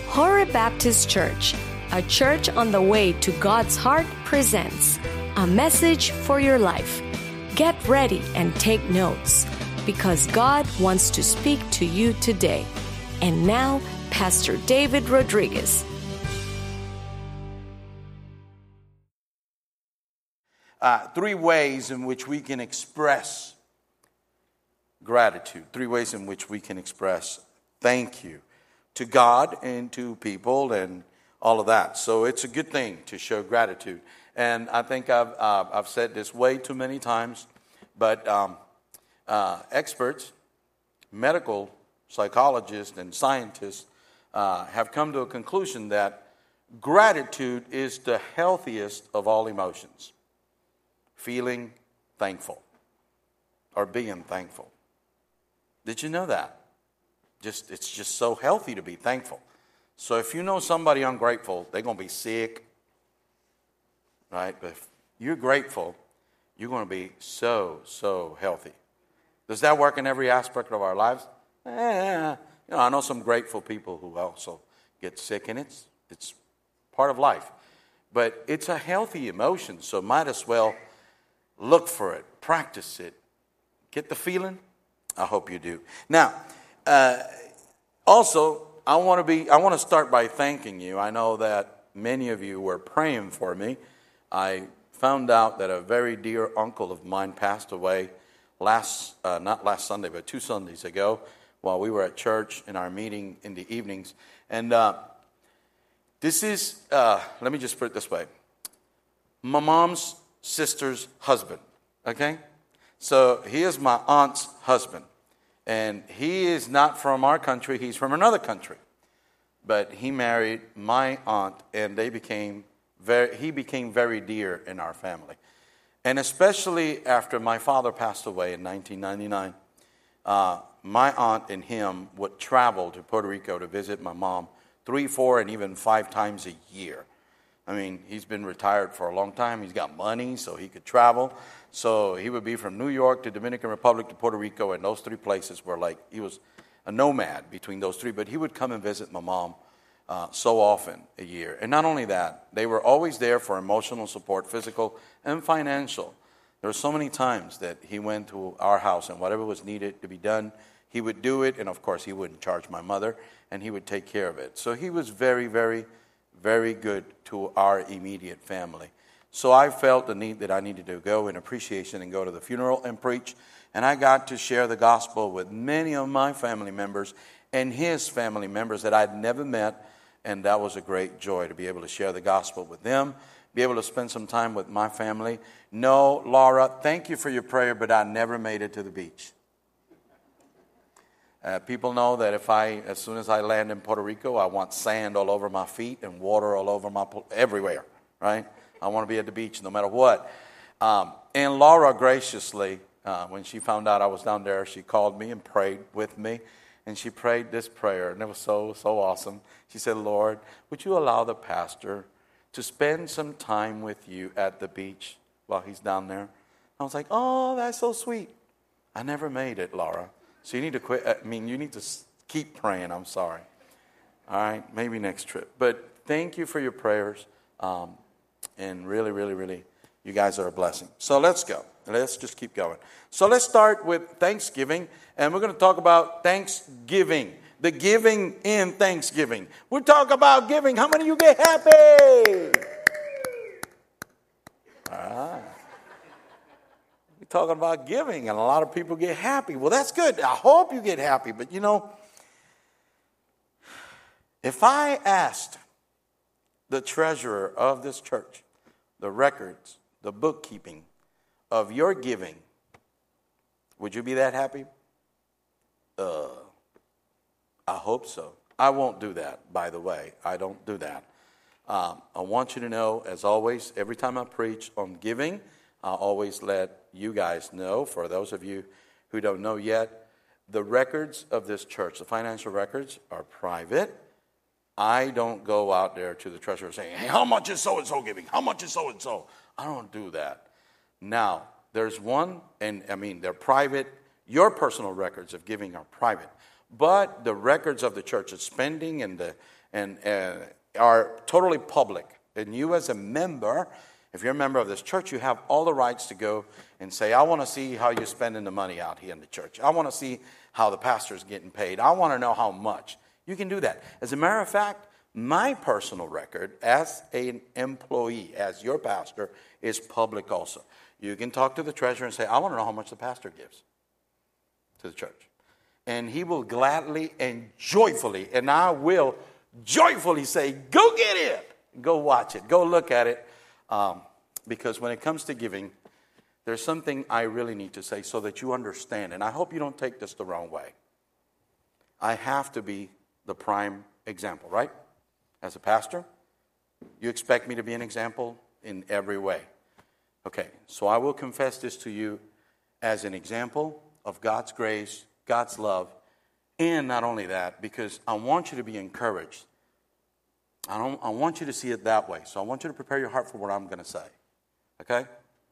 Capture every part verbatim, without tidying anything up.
Horeb Baptist Church, a church on the way to God's heart, presents a message for your life. Get ready and take notes, because God wants to speak to you today. And now, Pastor David Rodriguez. Uh, three ways in which we can express gratitude. Three ways in which we can express thank you to God and to people and all of that. So it's a good thing to show gratitude. And I think I've uh, I've said this way too many times, but um, uh, experts, medical psychologists and scientists uh, have come to a conclusion that gratitude is the healthiest of all emotions. Feeling thankful or being thankful. Did you know that? Just it's just so healthy to be thankful. So if you know somebody ungrateful, they're going to be sick, right? But if you're grateful, you're going to be so, so healthy. Does that work in every aspect of our lives? Eh, you know, I know some grateful people who also get sick, and it's it's part of life. But it's a healthy emotion, so might as well look for it, practice it. Get the feeling? I hope you do. Now, uh, also, I want to be. I want to start by thanking you. I know that many of you were praying for me. I found out that a very dear uncle of mine passed away last, uh, not last Sunday, but two Sundays ago, while we were at church in our meeting in the evenings. And uh, this is, uh, let me just put it this way: my mom's sister's husband, okay? So he is my aunt's husband. And he is not from our country, he's from another country. But he married my aunt, and they became very, he became very dear in our family. And especially after my father passed away in nineteen ninety-nine, uh, my aunt and him would travel to Puerto Rico to visit my mom three, four, and even five times a year. I mean, he's been retired for a long time. He's got money, so he could travel. So he would be from New York to Dominican Republic to Puerto Rico, and those three places were like, he was a nomad between those three. But he would come and visit my mom uh, so often a year. And not only that, they were always there for emotional support, physical and financial. There were so many times that he went to our house, and whatever was needed to be done, he would do it. And of course, he wouldn't charge my mother, and he would take care of it. So he was very, very very good to our immediate family. So I felt the need that I needed to go in appreciation and go to the funeral and preach. And I got to share the gospel with many of my family members and his family members that I'd never met. And that was a great joy to be able to share the gospel with them, be able to spend some time with my family. No, Laura, thank you for your prayer, but I never made it to the beach. Uh, people know that if I, as soon as I land in Puerto Rico, I want sand all over my feet and water all over my, everywhere, right? I want to be at the beach no matter what. Um, and Laura graciously, uh, when she found out I was down there, she called me and prayed with me. And she prayed this prayer, and it was so, so awesome. She said, Lord, would you allow the pastor to spend some time with you at the beach while he's down there? I was like, oh, that's so sweet. I never made it, Laura. So you need to quit. I mean, you need to keep praying. I'm sorry. All right, maybe next trip. But thank you for your prayers. Um, and really, really, really, you guys are a blessing. So let's go. Let's just keep going. So let's start with Thanksgiving. And we're going to talk about Thanksgiving. The giving in Thanksgiving. We'll talk about giving. How many of you get happy? All right. Talking about giving, and a lot of people get happy. Well, that's good. I hope you get happy. But, you know, if I asked the treasurer of this church, the records, the bookkeeping of your giving, would you be that happy? Uh, I hope so. I won't do that, by the way. I don't do that. Um, I want you to know, as always, every time I preach on giving, I always let you guys know, for those of you who don't know yet, the records of this church, the financial records, are private. I don't go out there to the treasurer saying, hey, how much is so-and-so giving? How much is so-and-so? I don't do that. Now, there's one, and I mean, they're private. Your personal records of giving are private. But the records of the church's spending and the and uh, are totally public. And you as a member, if you're a member of this church, you have all the rights to go and say, I want to see how you're spending the money out here in the church. I want to see how the pastor's getting paid. I want to know how much. You can do that. As a matter of fact, my personal record as an employee, as your pastor, is public also. You can talk to the treasurer and say, I want to know how much the pastor gives to the church. And he will gladly and joyfully, and I will joyfully say, go get it. Go watch it. Go look at it. Um, because when it comes to giving, there's something I really need to say so that you understand. And I hope you don't take this the wrong way. I have to be the prime example, right? As a pastor, you expect me to be an example in every way. Okay, so I will confess this to you as an example of God's grace, God's love, and not only that, because I want you to be encouraged. I don't. I want you to see it that way. So I want you to prepare your heart for what I'm going to say. Okay?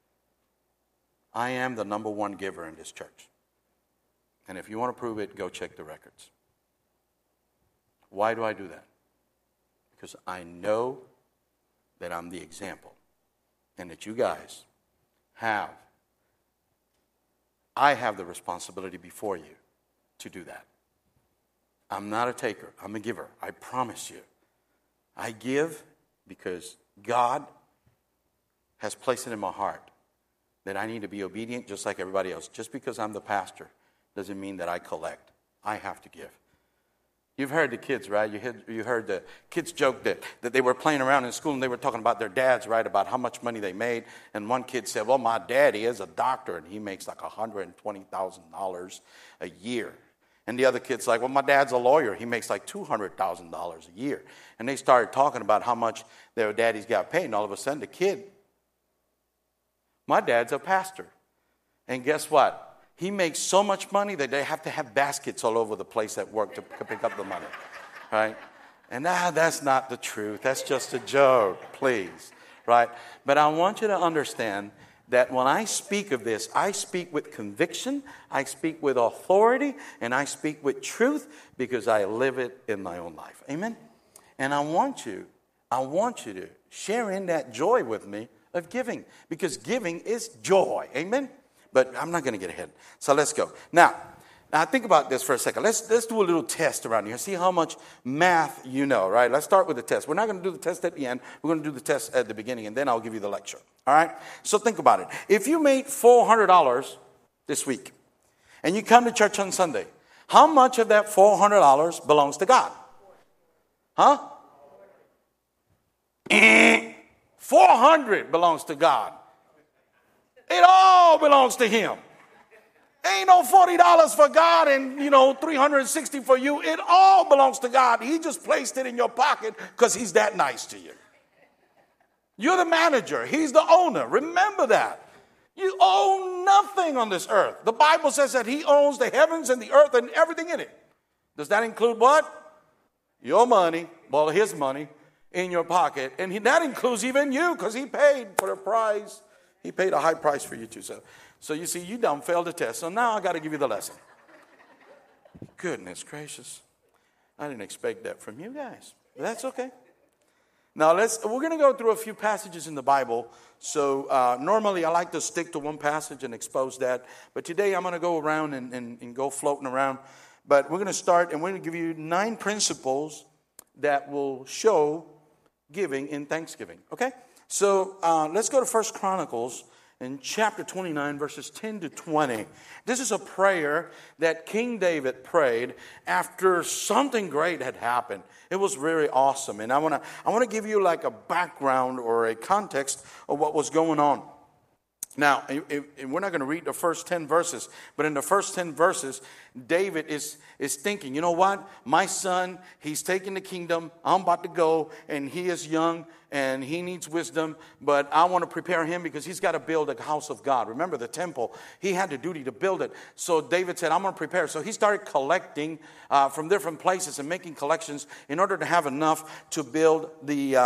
I am the number one giver in this church. And if you want to prove it, go check the records. Why do I do that? Because I know that I'm the example. And that you guys have, I have the responsibility before you to do that. I'm not a taker. I'm a giver. I promise you. I give because God has placed it in my heart that I need to be obedient just like everybody else. Just because I'm the pastor doesn't mean that I collect. I have to give. You've heard the kids, right? You heard, you heard the kids joke that, that they were playing around in school and they were talking about their dads, right, about how much money they made. And one kid said, well, my daddy is a doctor and he makes like one hundred twenty thousand dollars a year. And the other kid's like, well, my dad's a lawyer. He makes like two hundred thousand dollars a year. And they started talking about how much their daddies got paid. And all of a sudden the kid, my dad's a pastor. And guess what? He makes so much money that they have to have baskets all over the place at work to pick up the money, right? And ah, that's not the truth. That's just a joke, please, right? But I want you to understand that when I speak of this, I speak with conviction, I speak with authority, and I speak with truth because I live it in my own life. Amen? And I want you, I want you to share in that joy with me of giving because giving is joy. Amen? But I'm not going to get ahead. So let's go. Now, now think about this for a second. Let's let's do a little test around here. See how much math you know, right? Let's start with the test. We're not going to do the test at the end. We're going to do the test at the beginning, and then I'll give you the lecture. All right? So think about it. If you made four hundred dollars this week, and you come to church on Sunday, how much of that four hundred dollars belongs to God? Huh? four hundred belongs to God. It all belongs to him. Ain't no forty dollars for God and, you know, three hundred sixty for you. It all belongs to God. He just placed it in your pocket because he's that nice to you. You're the manager. He's the owner. Remember that. You own nothing on this earth. The Bible says that he owns the heavens and the earth and everything in it. Does that include what? Your money, well, his money in your pocket. And he, that includes even you because he paid for the price. He paid a high price for you too. So, so you see, you done failed the test. So now I got to give you the lesson. Goodness gracious. I didn't expect that from you guys. But that's okay. Now let's, we're going to go through a few passages in the Bible. So uh, normally I like to stick to one passage and expose that. But today I'm going to go around and, and, and go floating around. But we're going to start and we're going to give you nine principles that will show giving in Thanksgiving. Okay? So uh, let's go to First Chronicles in chapter twenty-nine, verses ten to twenty. This is a prayer that King David prayed after something great had happened. It was really awesome. And I want to I want to give you like a background or a context of what was going on. Now, we're not going to read the first ten verses, but in the first ten verses, David is, is thinking, you know what? My son, he's taking the kingdom. I'm about to go, and he is young, and he needs wisdom, but I want to prepare him because he's got to build a house of God. Remember the temple. He had the duty to build it. So David said, I'm going to prepare. So he started collecting uh, from different places and making collections in order to have enough to build the, um,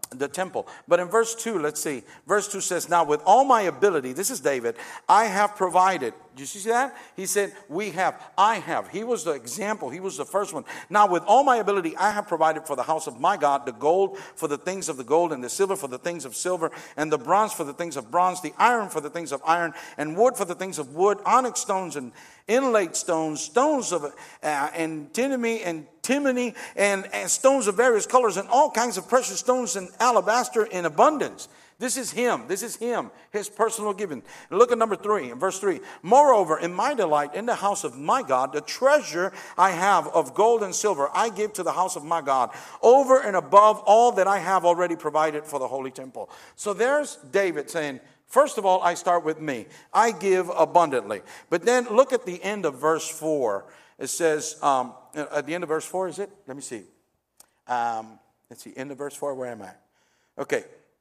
the temple. But in verse two, let's see. Verse two says, now with all my ability, this is David, I have provided. Did you see that? He said, we have, I have. He was the example. He was the first one. Now with all my ability, I have provided for the house of my God, the gold for the things of the gold, and the silver for the things of silver, and the bronze for the things of bronze, the iron for the things of iron, and wood for the things of wood, onyx stones and inlaid stones, stones of uh, antimony and timony, and, and stones of various colors, and all kinds of precious stones and alabaster in abundance. This is him. This is him, his personal giving. Look at number three, in verse three. Moreover, in my delight in the house of my God, the treasure I have of gold and silver, I give to the house of my God, over and above all that I have already provided for the holy temple. So there's David saying, first of all, I start with me. I give abundantly. But then look at the end of verse four. It says, um, at the end of verse four, is it? Let me see. Um, let's see, end of verse four, where am I? Okay.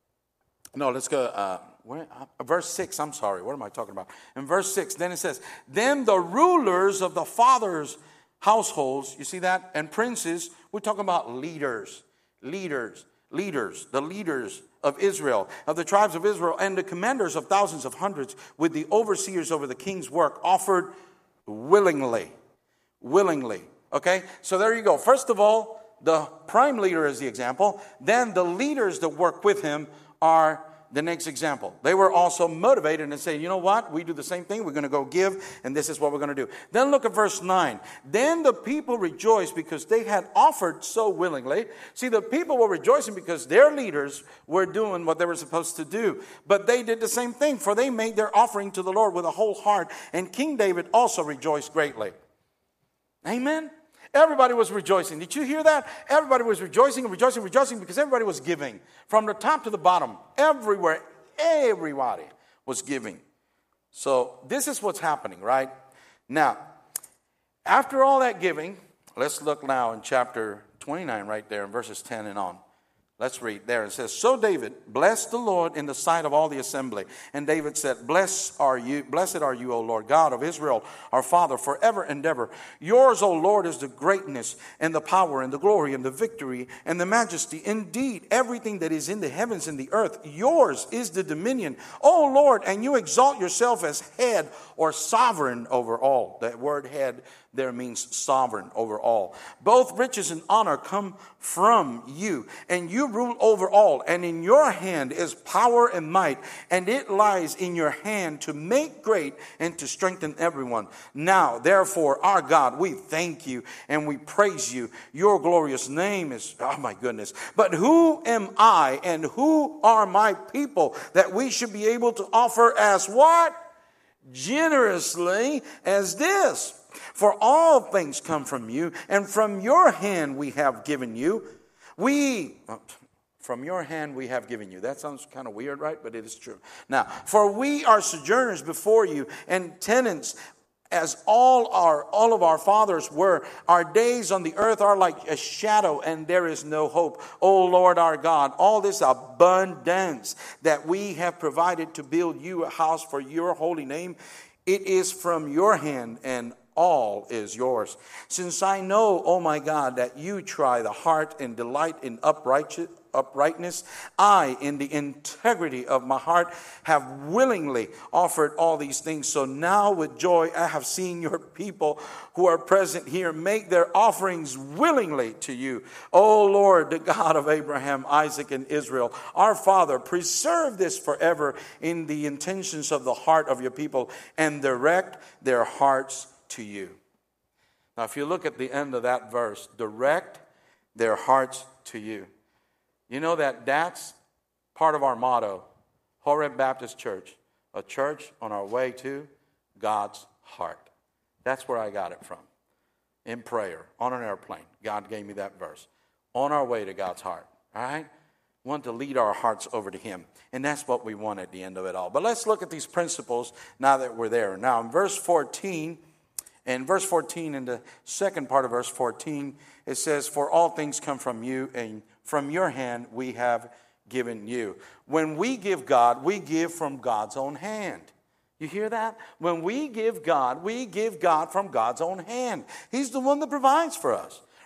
No, let's go. Uh, where, uh, verse six, I'm sorry. What am I talking about? In verse six, then it says, then the rulers of the fathers' households, you see that? And princes, we're talking about leaders, leaders, leaders, the leaders of Israel, of the tribes of Israel, and the commanders of thousands of hundreds, with the overseers over the king's work, offered willingly. Willingly. Okay? So there you go. First of all, the prime leader is the example. Then the leaders that work with him are the next example. They were also motivated and say, you know what? We do the same thing. We're going to go give, and this is what we're going to do. Then look at verse nine. Then the people rejoiced because they had offered so willingly. See, the people were rejoicing because their leaders were doing what they were supposed to do. But they did the same thing, for they made their offering to the Lord with a whole heart. And King David also rejoiced greatly. Amen? Everybody was rejoicing. Did you hear that? Everybody was rejoicing and rejoicing and rejoicing because everybody was giving. From the top to the bottom, everywhere, everybody was giving. So this is what's happening, right? Now, after all that giving, let's look now in chapter twenty-nine right there in verses ten and on. Let's read there. It says, so David blessed the Lord in the sight of all the assembly. And David said, Blessed are you, blessed are you, O Lord God of Israel, our Father, forever and ever. Yours, O Lord, is the greatness and the power and the glory and the victory and the majesty. Indeed, everything that is in the heavens and the earth, yours is the dominion, O Lord, and you exalt yourself as head or sovereign over all. That word head there means sovereign over all. Both riches and honor come from you, and you rule over all. And in your hand is power and might, and it lies in your hand to make great and to strengthen everyone. Now, therefore, our God, we thank you and we praise you. Your glorious name is, oh my goodness. But who am I and who are my people that we should be able to offer as what? Generously as this. For all things come from you, and from your hand we have given you. We, from your hand we have given you. That sounds kind of weird, right? But it is true. Now, for we are sojourners before you, and tenants, as all our all of our fathers were. Our days on the earth are like a shadow, and there is no hope. O Lord our God, all this abundance that we have provided to build you a house for your holy name, it is from your hand, and all is yours. Since I know, oh my God, that you try the heart and delight in upright, uprightness, I, in the integrity of my heart, have willingly offered all these things. So now with joy I have seen your people who are present here make their offerings willingly to you. O Lord, the God of Abraham, Isaac, and Israel, our Father, preserve this forever in the intentions of the heart of your people, and direct their hearts to you. Now, if you look at the end of that verse, direct their hearts to you. You know that that's part of our motto, Horeb Baptist Church, a church on our way to God's heart. That's where I got it from. In prayer, on an airplane, God gave me that verse. On our way to God's heart, all right? We want to lead our hearts over to Him. And that's what we want at the end of it all. But let's look at these principles now that we're there. Now, in verse fourteen, in verse fourteen, in the second part of verse fourteen, it says, for all things come from you, and from your hand we have given you. When we give God, we give from God's own hand. You hear that? When we give God, we give God from God's own hand. He's the one that provides for us.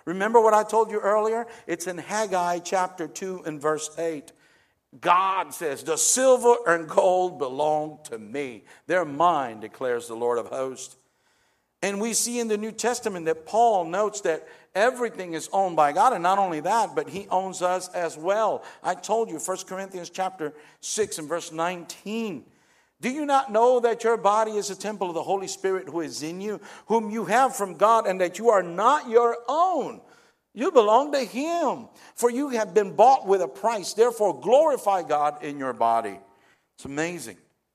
Remember what I told you earlier? It's in Haggai chapter two and verse eight. God says, the silver and gold belong to me. They're mine, declares the Lord of hosts. And we see in the New Testament that Paul notes that everything is owned by God. And not only that, but he owns us as well. I told you, First Corinthians chapter six and verse nineteen. Do you not know that your body is a temple of the Holy Spirit who is in you, whom you have from God, and that you are not your own? You belong to Him, for you have been bought with a price. Therefore, glorify God in your body. It's amazing.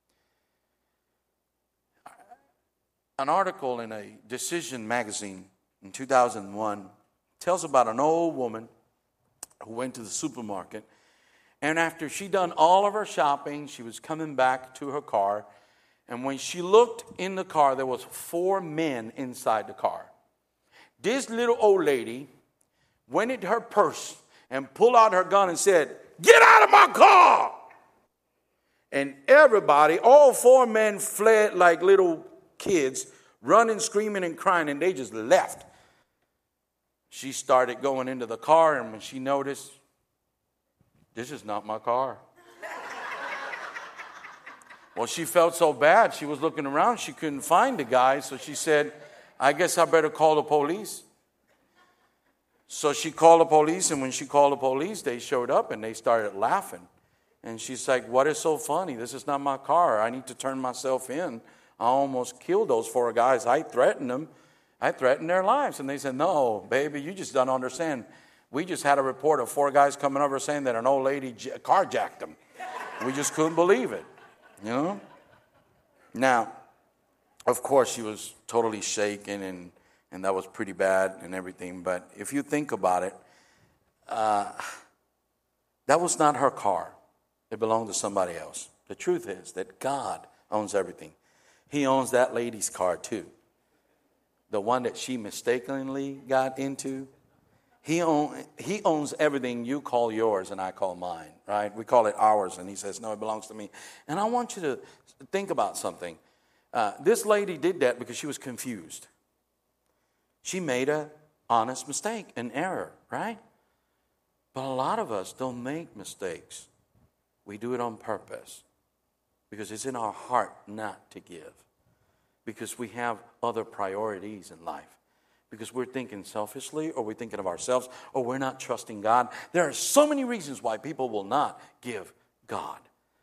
An article in a Decision magazine in two thousand one tells about an old woman who went to the supermarket. And after she done all of her shopping, she was coming back to her car. And when she looked in the car, there was four men inside the car. This little old lady went into her purse and pulled out her gun and said, "Get out of my car!" And everybody, all four men fled like little kids, running, screaming, and crying, and they just left. She started going into the car, and when she noticed, this is not my car. Well, she felt so bad. She was looking around. She couldn't find the guy, so she said, I guess I better call the police. So she called the police, and when she called the police, they showed up, and they started laughing. And she's like, what is so funny? This is not my car. I need to turn myself in. I almost killed those four guys. I threatened them. I threatened their lives. And they said, no, baby, you just don't understand. We just had a report of four guys coming over saying that an old lady carjacked them. We just couldn't believe it, you know? Now, of course, she was totally shaken, and, and that was pretty bad and everything. But if you think about it, uh, that was not her car. It belonged to somebody else. The truth is that God owns everything. He owns that lady's car too. The one that she mistakenly got into. He, own, he owns everything you call yours and I call mine, right? We call it ours, and he says, no, it belongs to me. And I want you to think about something. Uh, this lady did that because she was confused. She made an honest mistake, an error, right? But a lot of us don't make mistakes. We do it on purpose because it's in our heart not to give, because we have other priorities in life. Because we're thinking selfishly, or we're thinking of ourselves, or we're not trusting God. There are so many reasons why people will not give God.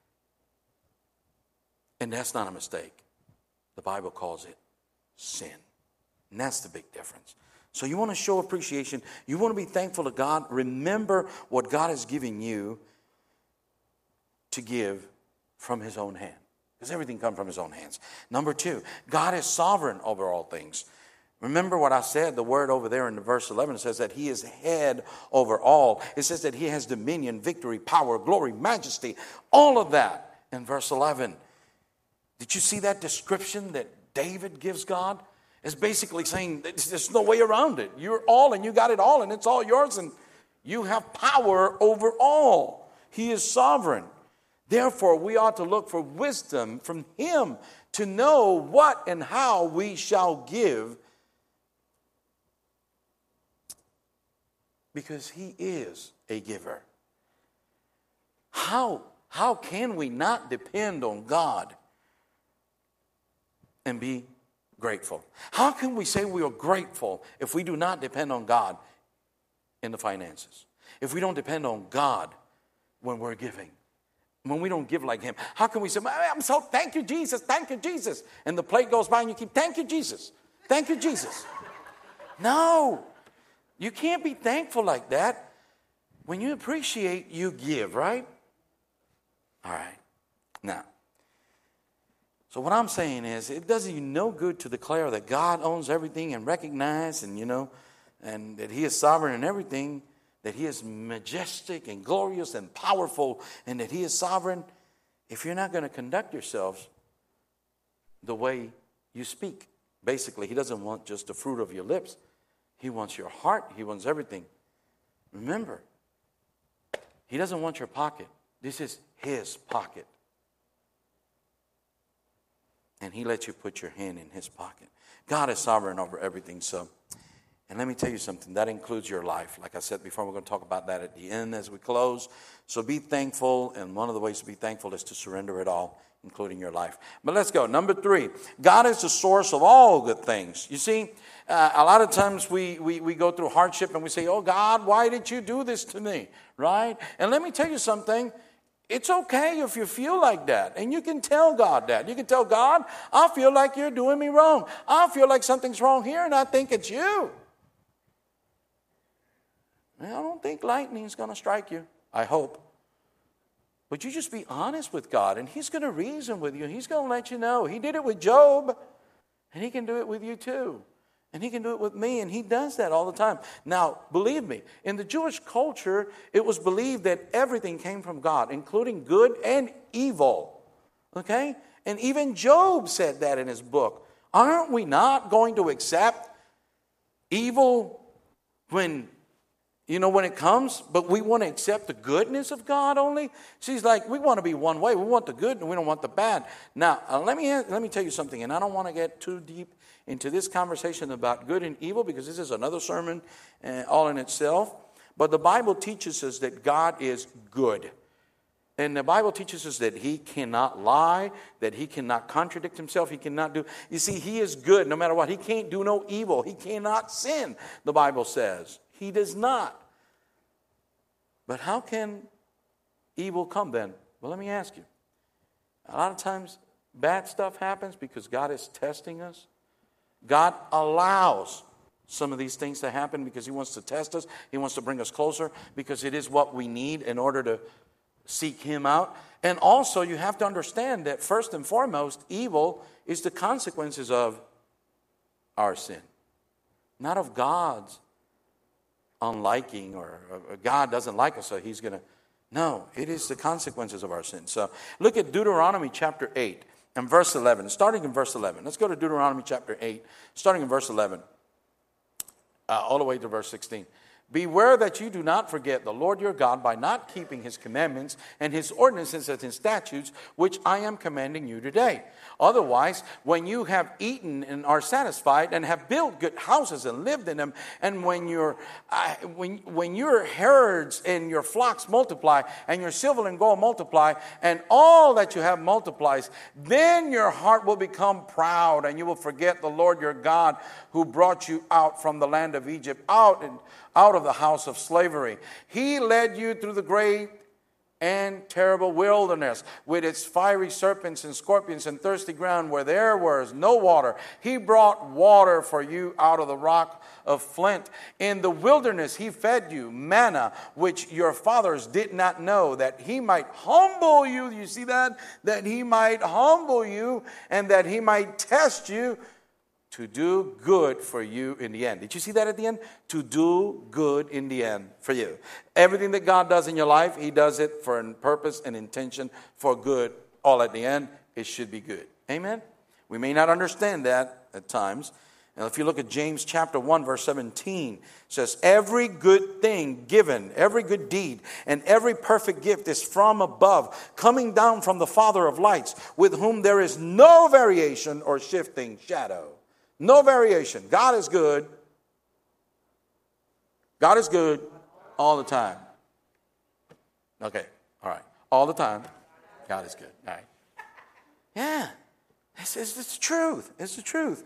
And that's not a mistake. The Bible calls it sin. And that's the big difference. So you want to show appreciation. You want to be thankful to God. Remember what God is giving you to give from His own hand. Because everything comes from His own hands. Number two, God is sovereign over all things. Remember what I said, the word over there in the verse eleven, it says that He is head over all. It says that He has dominion, victory, power, glory, majesty, all of that in verse eleven. Did you see that description that David gives God? It's basically saying there's no way around it. You're all and you got it all and it's all yours and you have power over all. He is sovereign. Therefore, we ought to look for wisdom from Him to know what and how we shall give, because He is a giver. How, how can we not depend on God and be grateful? How can we say we are grateful if we do not depend on God in the finances? If we don't depend on God when we're giving? When we don't give like Him? How can we say, I'm so, thank you, Jesus, thank you, Jesus. And the plate goes by and you keep, thank you, Jesus, thank you, Jesus. No. You can't be thankful like that. When you appreciate, you give, right? All right. Now, so what I'm saying is, it does you no good to declare that God owns everything and recognize and, you know, and that He is sovereign in everything, that He is majestic and glorious and powerful, and that He is sovereign, if you're not going to conduct yourselves the way you speak. Basically, He doesn't want just the fruit of your lips. He wants your heart. He wants everything. Remember, He doesn't want your pocket. This is His pocket. And He lets you put your hand in His pocket. God is sovereign over everything. So And let me tell you something, that includes your life. Like I said before, we're going to talk about that at the end as we close. So be thankful, and one of the ways to be thankful is to surrender it all, including your life. But let's go. Number three, God is the source of all good things. You see, uh, a lot of times we, we, we go through hardship and we say, oh God, why did you do this to me? Right? And let me tell you something. It's okay if you feel like that. And you can tell God that. You can tell God, I feel like you're doing me wrong. I feel like something's wrong here, and I think it's you. I don't think lightning's going to strike you. I hope. But you just be honest with God, and He's going to reason with you, and He's going to let you know. He did it with Job, and He can do it with you too. And He can do it with me, and He does that all the time. Now, believe me, in the Jewish culture, it was believed that everything came from God, including good and evil. Okay? And even Job said that in his book. Aren't we not going to accept evil when... You know, when it comes, but we want to accept the goodness of God only. She's like, we want to be one way. We want the good and we don't want the bad. Now, uh, let me let me tell you something, and I don't want to get too deep into this conversation about good and evil because this is another sermon uh, all in itself. But the Bible teaches us that God is good. And the Bible teaches us that He cannot lie, that He cannot contradict Himself, He cannot do... You see, He is good no matter what. He can't do no evil. He cannot sin, the Bible says. He does not. But how can evil come then? Well, let me ask you. A lot of times bad stuff happens because God is testing us. God allows some of these things to happen because He wants to test us. He wants to bring us closer because it is what we need in order to seek Him out. And also you have to understand that first and foremost, evil is the consequences of our sin, not of God's unliking, or, or God doesn't like us, so He's going to... No, it is the consequences of our sin. So look at Deuteronomy chapter eight and verse eleven. Starting in verse eleven. Let's go to Deuteronomy chapter eight, starting in verse eleven, uh, all the way to verse sixteen. Beware that you do not forget the Lord your God by not keeping His commandments and His ordinances and His statutes, which I am commanding you today. Otherwise, when you have eaten and are satisfied and have built good houses and lived in them, and when your uh, when when your herds and your flocks multiply and your silver and gold multiply and all that you have multiplies, then your heart will become proud and you will forget the Lord your God who brought you out from the land of Egypt, out and out of the house of slavery. He led you through the great and terrible wilderness with its fiery serpents and scorpions and thirsty ground where there was no water. He brought water for you out of the rock of flint. In the wilderness He fed you manna, which your fathers did not know, that He might humble you. You see that? That He might humble you and that He might test you, to do good for you in the end. Did you see that at the end? To do good in the end for you. Everything that God does in your life, He does it for a purpose and intention for good. All at the end, it should be good. Amen? We may not understand that at times. And if you look at James chapter one, verse seventeen, it says, every good thing given, every good deed, and every perfect gift is from above, coming down from the Father of lights, with whom there is no variation or shifting shadow. No variation. God is good. God is good all the time. Okay, all right. All the time, God is good. All right. Yeah, it's, it's, it's the truth. It's the truth.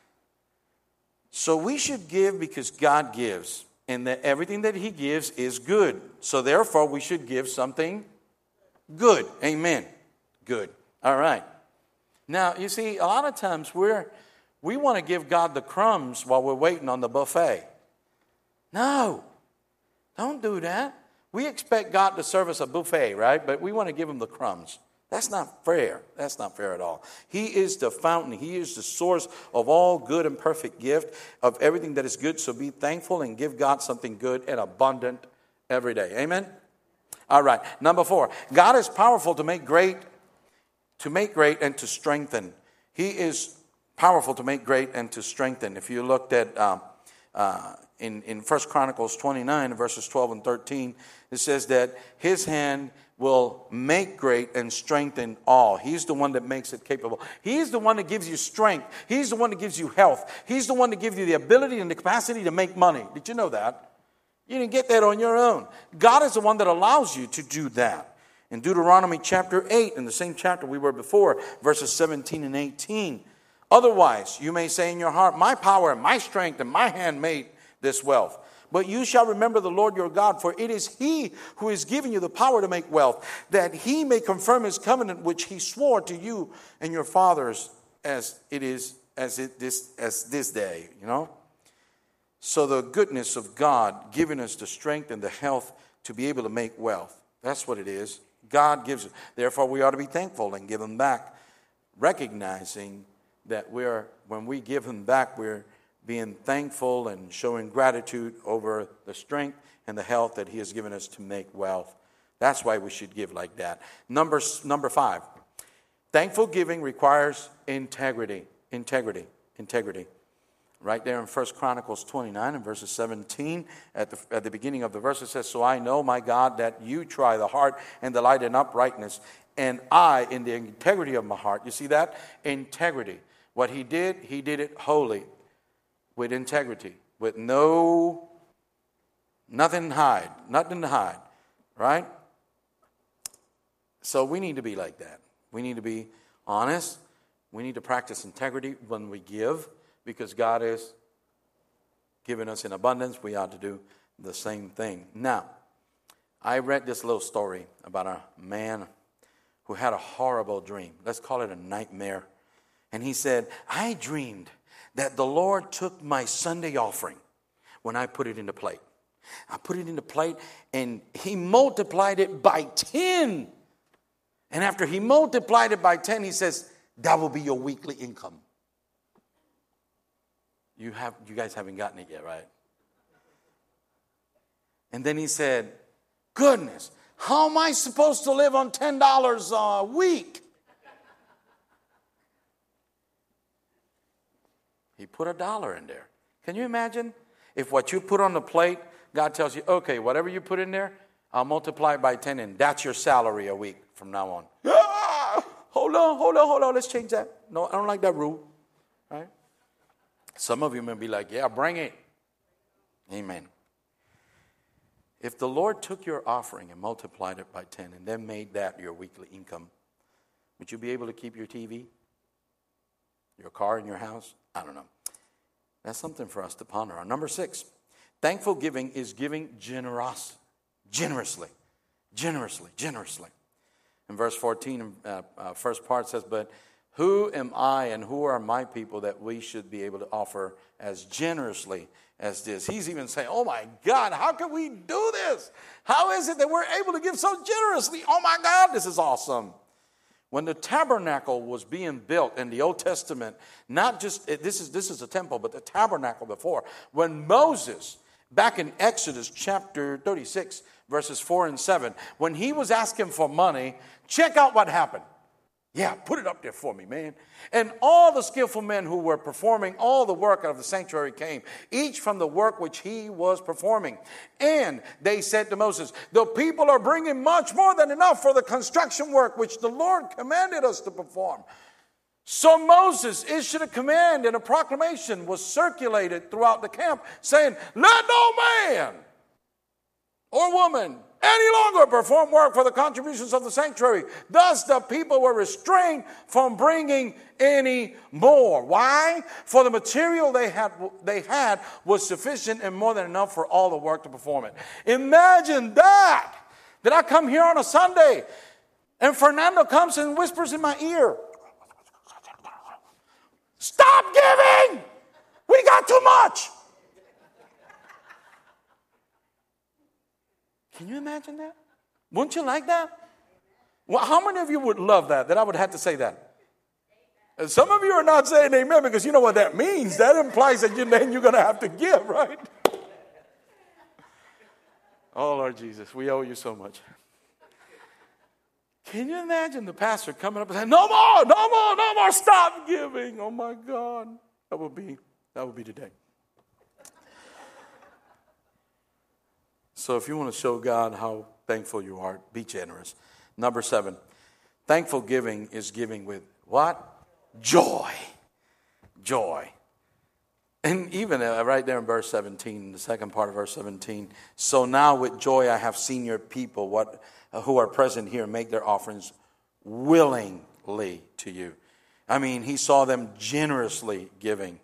So we should give because God gives, and that everything that He gives is good. So therefore, we should give something good. Amen. Good. All right. Now, you see, a lot of times we're We want to give God the crumbs while we're waiting on the buffet. No, don't do that. We expect God to serve us a buffet, right? But we want to give Him the crumbs. That's not fair. That's not fair at all. He is the fountain. He is the source of all good and perfect gift, of everything that is good. So be thankful and give God something good and abundant every day. Amen? All right. Number four. God is powerful to make great, to make great and to strengthen. He is powerful to make great and to strengthen. If you looked at, uh, uh, in, in First Chronicles twenty-nine, verses twelve and thirteen, it says that his hand will make great and strengthen all. He's the one that makes it capable. He's the one that gives you strength. He's the one that gives you health. He's the one that gives you the ability and the capacity to make money. Did you know that? You didn't get that on your own. God is the one that allows you to do that. In Deuteronomy chapter eight, in the same chapter we were before, verses seventeen and eighteen, otherwise you may say in your heart, my power and my strength and my hand made this wealth. But you shall remember the Lord your God, for it is he who is giving you the power to make wealth, that he may confirm his covenant which he swore to you and your fathers as it is as it this as this day, you know. So the goodness of God giving us the strength and the health to be able to make wealth. That's what it is. God gives it. Therefore, we ought to be thankful and give him back, recognizing that we're when we give him back, we're being thankful and showing gratitude over the strength and the health that he has given us to make wealth. That's why we should give like that. Number, number five, thankful giving requires integrity. Integrity. Integrity. Right there in First Chronicles twenty-nine and verses seventeen, at the, at the beginning of the verse, it says, so I know, my God, that you try the heart and delight in uprightness, and I in the integrity of my heart. You see that? Integrity. What he did, he did it wholly. With integrity, with no, nothing to hide, nothing to hide, right? So we need to be like that. We need to be honest. We need to practice integrity when we give, because God is giving us in abundance. We ought to do the same thing. Now, I read this little story about a man who had a horrible dream. Let's call it a nightmare. And he said, I dreamed that the Lord took my Sunday offering when I put it in the plate. I put it in the plate and he multiplied it by ten. And after he multiplied it by ten, he says, that will be your weekly income. You have, you guys haven't gotten it yet, right? And then he said, goodness, how am I supposed to live on ten dollars a week? He put a dollar in there. Can you imagine if what you put on the plate, God tells you, okay, whatever you put in there, I'll multiply it by ten, and that's your salary a week from now on. Ah, hold on, hold on, hold on. Let's change that. No, I don't like that rule. Right? Some of you may be like, yeah, bring it. Amen. If the Lord took your offering and multiplied it by ten and then made that your weekly income, would you be able to keep your T V? Your car in your house? I don't know. That's something for us to ponder on. Number six, thankful giving is giving generous, generously, generously, generously. In verse fourteen, uh, uh, first part says, but who am I and who are my people that we should be able to offer as generously as this? He's even saying, oh my God, how can we do this? How is it that we're able to give so generously? Oh my God, this is awesome. When the tabernacle was being built in the Old Testament, not just, this is this is a temple, but the tabernacle before, when Moses, back in Exodus chapter thirty-six, verses four and seven, when he was asking for money, check out what happened. Yeah, put it up there for me, man. And all the skillful men who were performing all the work of the sanctuary came, each from the work which he was performing. And they said to Moses, the people are bringing much more than enough for the construction work which the Lord commanded us to perform. So Moses issued a command, and a proclamation was circulated throughout the camp saying, let no man or woman any longer perform work for the contributions of the sanctuary. Thus the people were restrained from bringing any more. Why? For the material they had they had was sufficient and more than enough for all the work to perform it. Imagine that. That I come here on a Sunday and Fernando comes and whispers in my ear, stop giving! We got too much! Can you imagine that? Wouldn't you like that? Well, how many of you would love that, that I would have to say that? And some of you are not saying amen because you know what that means. That implies that you, then you're going to have to give, right? Oh, Lord Jesus, we owe you so much. Can you imagine the pastor coming up and saying, no more, no more, no more, stop giving. Oh, my God. That would be, that would be today. So if you want to show God how thankful you are, be generous. Number seven, thankful giving is giving with what? Joy. Joy. And even uh, right there in verse seventeen, the second part of verse seventeen, so now with joy I have seen your people what uh, who are present here make their offerings willingly to you. I mean, he saw them generously giving.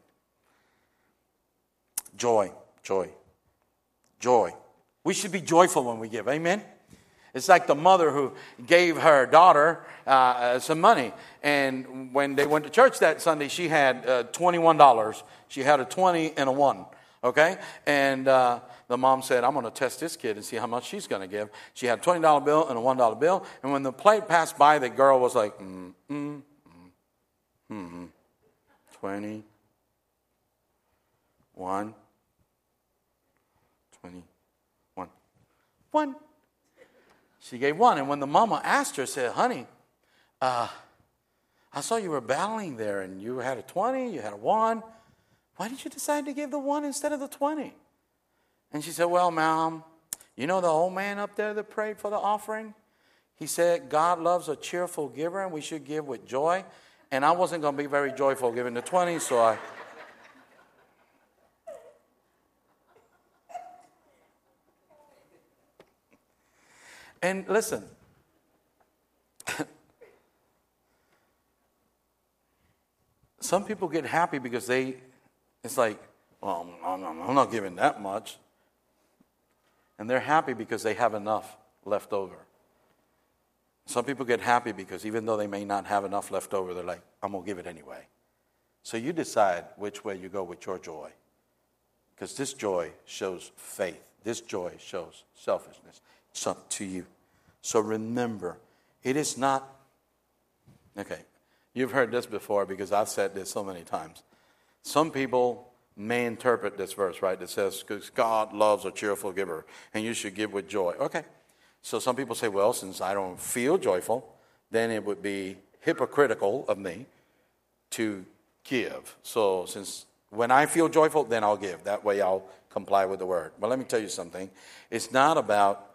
Joy, joy, joy. We should be joyful when we give. Amen? It's like the mother who gave her daughter uh, some money. And when they went to church that Sunday, she had uh, twenty-one dollars. She had a twenty and a one. Okay? And uh, the mom said, I'm going to test this kid and see how much she's going to give. She had a twenty dollar bill and a one dollar bill. And when the plate passed by, the girl was like, mm, mm, mm, mm, twenty, one, twenty, one, one. She gave one. And when the mama asked her, said, honey, uh, I saw you were battling there and you had a twenty, you had a one. Why did you decide to give the one instead of the twenty? And she said, well, Mom, you know the old man up there that prayed for the offering? He said, God loves a cheerful giver and we should give with joy. And I wasn't going to be very joyful giving the twenty, so I... And listen, some people get happy because they, it's like, well, I'm not giving that much. And they're happy because they have enough left over. Some people get happy because even though they may not have enough left over, they're like, I'm going to give it anyway. So you decide which way you go with your joy. Because this joy shows faith. This joy shows selfishness. It's up to you. So remember, it is not, okay, you've heard this before because I've said this so many times. Some people may interpret this verse, right, that says, because God loves a cheerful giver, and you should give with joy. Okay, so some people say, well, since I don't feel joyful, then it would be hypocritical of me to give. So since when I feel joyful, then I'll give. That way I'll comply with the word. But let me tell you something. It's not about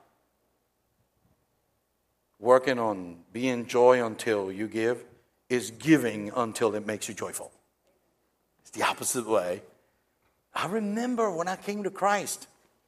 working on being joy until you give. It's giving until it makes you joyful. It's the opposite way. I remember when I came to Christ.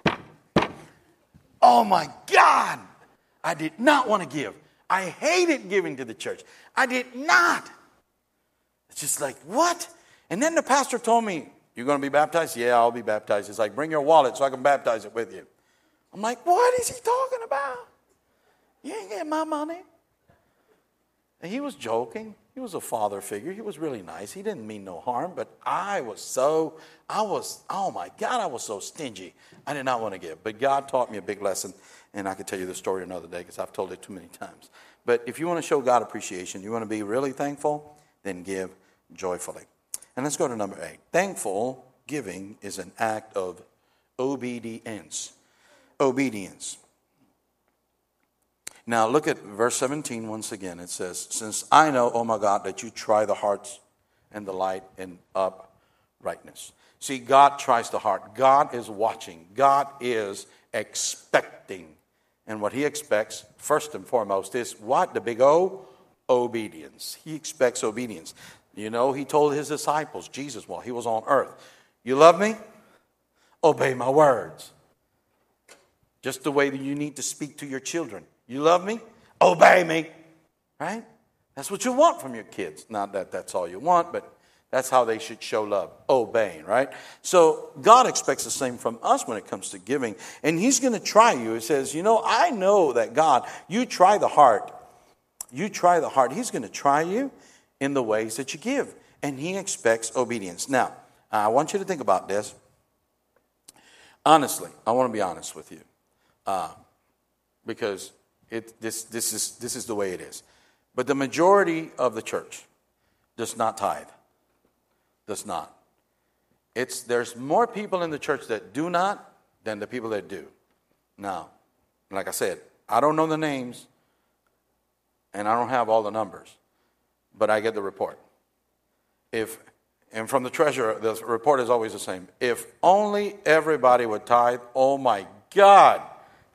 Oh my God! I did not want to give. I hated giving to the church. I did not. It's just like, what? And then the pastor told me, you're going to be baptized? Yeah, I'll be baptized. It's like, bring your wallet so I can baptize it with you. I'm like, what is he talking about? You ain't getting my money. And he was joking. He was a father figure. He was really nice. He didn't mean no harm. But I was so, I was, oh my God, I was so stingy. I did not want to give. But God taught me a big lesson. And I could tell you the story another day because I've told it too many times. But if you want to show God appreciation, you want to be really thankful, then give joyfully. And let's go to number eight. Thankful giving is an act of obedience. Obedience. Now look at verse seventeen once again. It says, since I know, oh my God, that you try the hearts and the light in uprightness. See, God tries the heart. God is watching. God is expecting. And what he expects, first and foremost, is what? The big O? Obedience. He expects obedience. You know, he told his disciples, Jesus, while he was on earth, you love me? Obey my words. Just the way that you need to speak to your children. You love me? Obey me. Right? That's what you want from your kids. Not that that's all you want, but that's how they should show love. Obeying, right? So God expects the same from us when it comes to giving. And he's going to try you. He says, you know, I know that God, you try the heart. You try the heart. He's going to try you in the ways that you give. And he expects obedience. Now, I want you to think about this. Honestly, I want to be honest with you. Uh, because it, this, this, is, this is the way it is. But the majority of the church does not tithe. Does not. It's, there's more people in the church that do not than the people that do. Now, like I said, I don't know the names and I don't have all the numbers, but I get the report. If, and from the treasurer, the report is always the same. If only everybody would tithe, oh my God,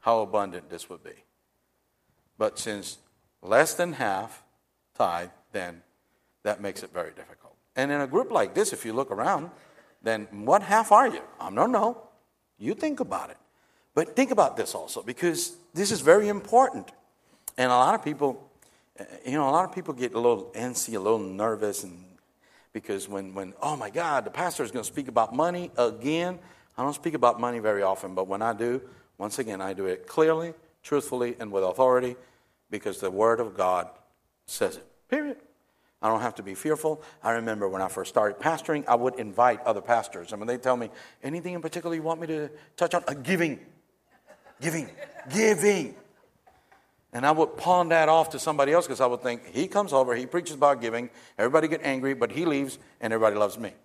how abundant this would be. But since less than half tithe, then that makes it very difficult. And in a group like this, if you look around, then what half are you? I don't know. You think about it. But think about this also, because this is very important. And a lot of people, you know, a lot of people get a little antsy, a little nervous, and because when, when oh my God, the pastor is going to speak about money again. I don't speak about money very often, but when I do, once again, I do it clearly, truthfully, and with authority, because the Word of God says it, period. I don't have to be fearful. I remember when I first started pastoring, I would invite other pastors. And when they tell me, anything in particular you want me to touch on? Uh, giving, giving, giving. And I would pawn that off to somebody else because I would think, he comes over, he preaches about giving, everybody get angry, but he leaves and everybody loves me.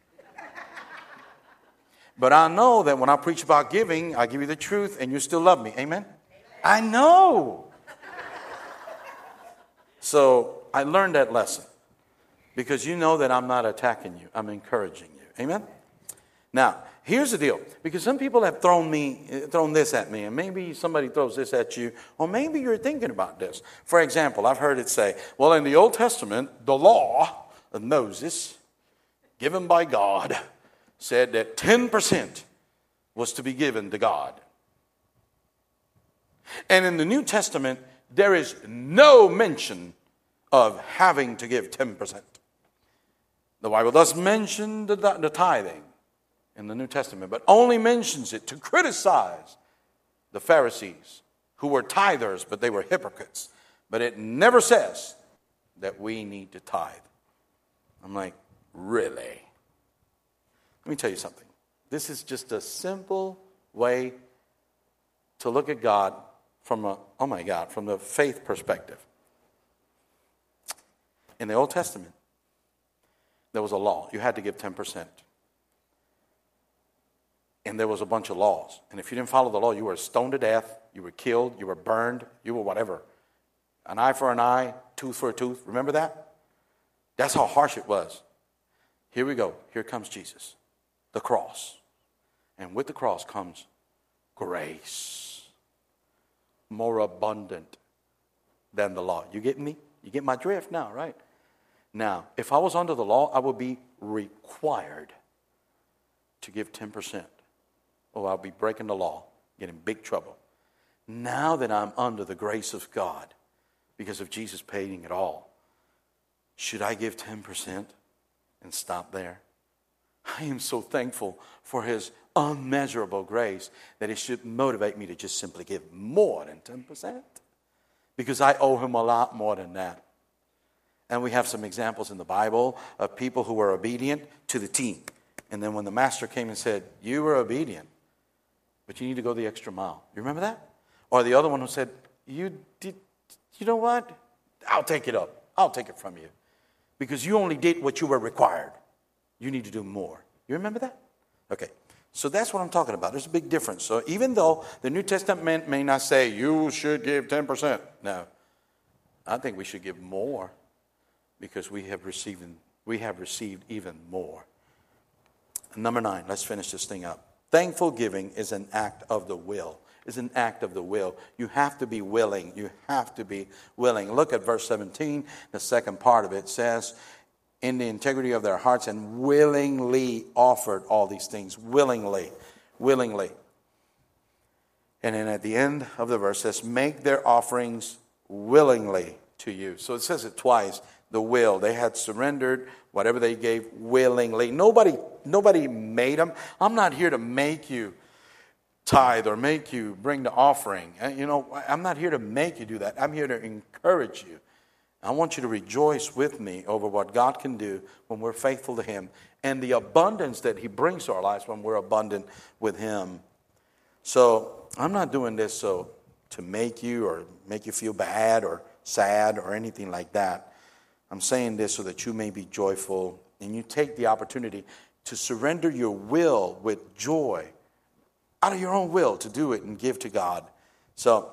But I know that when I preach about giving, I give you the truth and you still love me. Amen? Amen. I know. So I learned that lesson because you know that I'm not attacking you. I'm encouraging you. Amen? Now, here's the deal. Because some people have thrown me, thrown this at me, and maybe somebody throws this at you, or maybe you're thinking about this. For example, I've heard it say, well, in the Old Testament, the law of Moses, given by God, said that ten percent was to be given to God. And in the New Testament, there is no mention of having to give ten percent. The Bible does mention the, the tithing in the New Testament, but only mentions it to criticize the Pharisees, who were tithers, but they were hypocrites. But it never says that we need to tithe. I'm like, really? Let me tell you something. This is just a simple way to look at God from a, oh my God, from the faith perspective. In the Old Testament, there was a law. You had to give ten percent. And there was a bunch of laws. And if you didn't follow the law, you were stoned to death, you were killed, you were burned, you were whatever. An eye for an eye, tooth for a tooth. Remember that? That's how harsh it was. Here we go. Here comes Jesus. The cross. And with the cross comes grace. More abundant than the law. You get me? You get my drift now, right? Now, if I was under the law, I would be required to give ten percent. Oh, I'll be breaking the law, get in big trouble. Now that I'm under the grace of God, because of Jesus paying it all, should I give ten percent and stop there? I am so thankful for His unmeasurable grace that it should motivate me to just simply give more than ten percent. Because I owe Him a lot more than that. And we have some examples in the Bible of people who were obedient to the T. And then when the master came and said, you were obedient, but you need to go the extra mile. You remember that? Or the other one who said, you did, you know what? I'll take it up. I'll take it from you. Because you only did what you were required. You need to do more. You remember that? Okay. So that's what I'm talking about. There's a big difference. So even though the New Testament may not say you should give ten percent. No. I think we should give more because we have received, we have received even more. Number nine, let's finish this thing up. Thankful giving is an act of the will. Is an act of the will. You have to be willing. You have to be willing. Look at verse seventeen. The second part of it says, in the integrity of their hearts and willingly offered all these things. Willingly. Willingly. And then at the end of the verse says, make their offerings willingly to you. So it says it twice. The will. They had surrendered whatever they gave willingly. Nobody, nobody made them. I'm not here to make you tithe or make you bring the offering. You know, I'm not here to make you do that. I'm here to encourage you. I want you to rejoice with me over what God can do when we're faithful to Him and the abundance that He brings to our lives when we're abundant with Him. So I'm not doing this so to make you or make you feel bad or sad or anything like that. I'm saying this so that you may be joyful and you take the opportunity to surrender your will with joy out of your own will to do it and give to God. So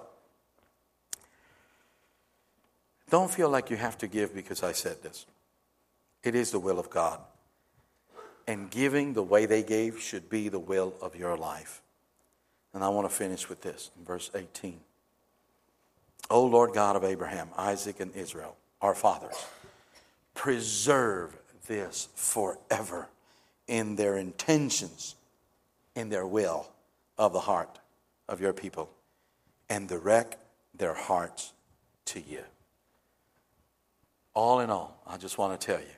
don't feel like you have to give because I said this. It is the will of God. And giving the way they gave should be the will of your life. And I want to finish with this in verse eighteen. O Lord God of Abraham, Isaac, and Israel, our fathers, preserve this forever in their intentions, in their will of the heart of your people, and direct their hearts to you. All in all, I just want to tell you,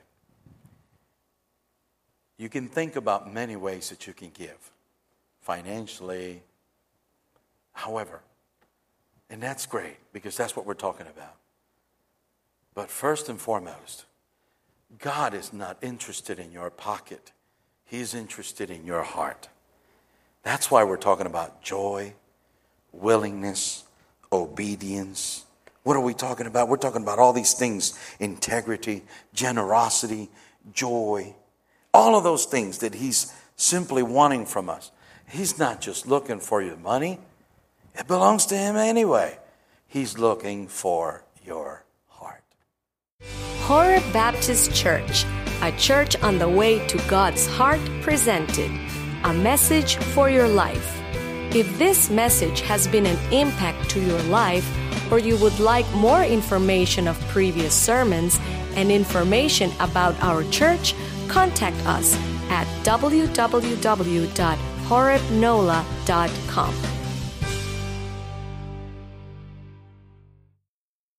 you can think about many ways that you can give, financially, however, and that's great because that's what we're talking about. But first and foremost, God is not interested in your pocket. He's interested in your heart. That's why we're talking about joy, willingness, obedience. What are we talking about? We're talking about all these things: integrity, generosity, joy, all of those things that He's simply wanting from us. He's not just looking for your money. It belongs to Him anyway. He's looking for your heart. Horeb Baptist Church, a church on the way to God's heart, presented a message for your life. If this message has been an impact to your life, or you would like more information of previous sermons and information about our church, contact us at w w w dot horeb nola dot com.